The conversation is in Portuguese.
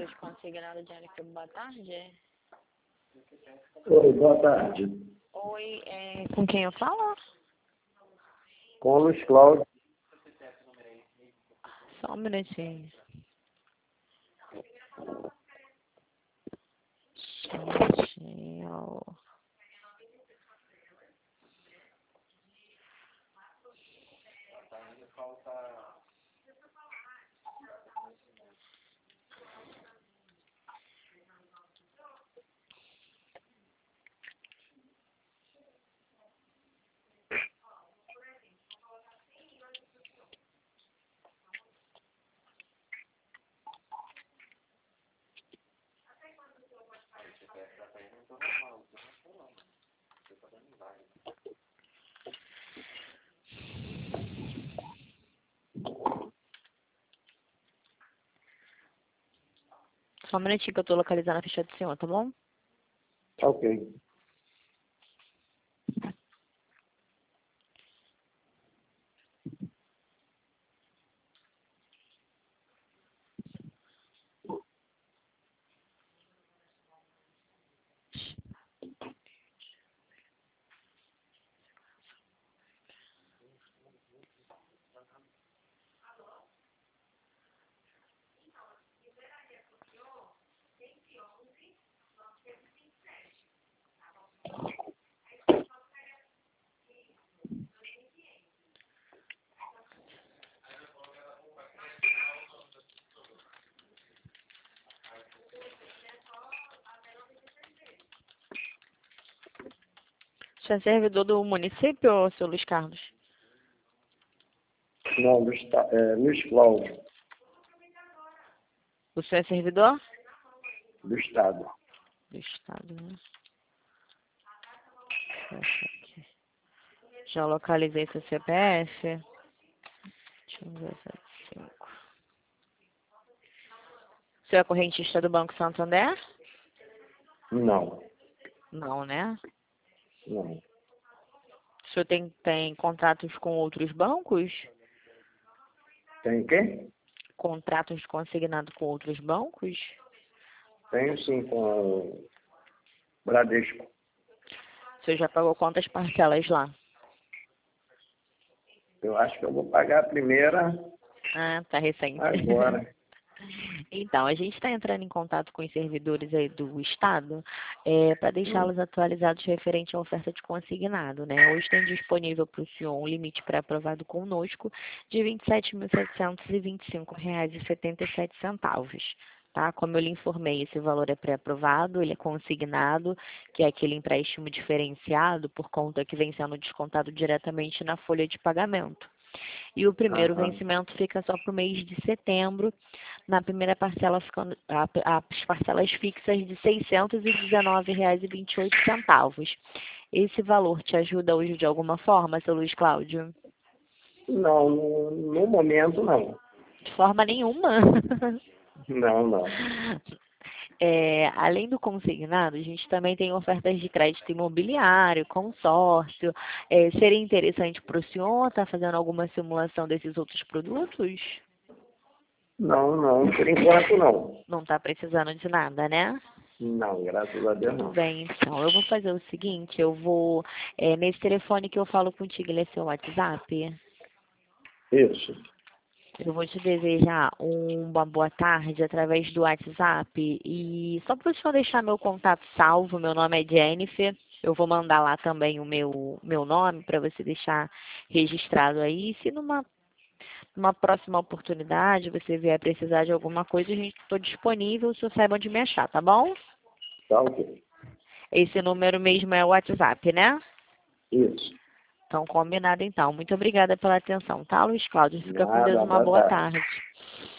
de consignado de Jennifer, boa tarde. Oi, boa tarde. Oi, com quem eu falo? Com o Luiz Cláudio. Só um minutinho. Só um minutinho. Só um minutinho que eu tô localizando a ficha do senhor, tá bom? Ok. Você é servidor do município, seu Luiz Carlos? Não, Luiz Cláudio, O senhor é servidor? do Estado. Do estado, né? Deixa eu achar aqui. Já localizei seu CPF. Deixa eu ver 75. O senhor é correntista do Banco Santander? Não, Não, né? não. O senhor tem contratos com outros bancos? Tem quem? Contratos consignados com outros bancos? Tenho sim, com o Bradesco. O senhor já pagou quantas parcelas lá? Eu acho que eu vou pagar a primeira Ah, tá recente. agora. Então, a gente está entrando em contato com os servidores aí do Estado para deixá-los atualizados referente à oferta de consignado, né? Hoje tem disponível para o senhor um limite pré-aprovado conosco de R$ 27.725,77. Tá? Como eu lhe informei, esse valor é pré-aprovado, ele é consignado, que é aquele empréstimo diferenciado por conta que vem sendo descontado diretamente na folha de pagamento. E o primeiro vencimento fica só para o mês de setembro, na primeira parcela ficando as parcelas fixas de R$ 619,28. Esse valor te ajuda hoje de alguma forma, seu Luiz Cláudio? Não, no momento não. De forma nenhuma. Não, não. Além do consignado, a gente também tem ofertas de crédito imobiliário, consórcio. Seria interessante para o senhor estar fazendo alguma simulação desses outros produtos? Não, não, por enquanto não. Não está precisando de nada, né? Não, graças a Deus Tudo não. bem, então. Eu vou fazer o seguinte, eu vou... nesse telefone que eu falo contigo, ele é seu WhatsApp? Isso. Eu vou te desejar uma boa tarde através do WhatsApp e só para o senhor deixar meu contato salvo, meu nome é Jennifer, eu vou mandar lá também o meu nome para você deixar registrado aí. Se numa próxima oportunidade você vier precisar de alguma coisa, a gente estou disponível, o senhor saiba onde me achar, tá bom? Tá ok. Esse número mesmo é o WhatsApp, né? Isso. Então, combinado então. Muito obrigada pela atenção, tá, Luiz Cláudio? Fica com Deus, Nada, uma boa boa tarde. tarde.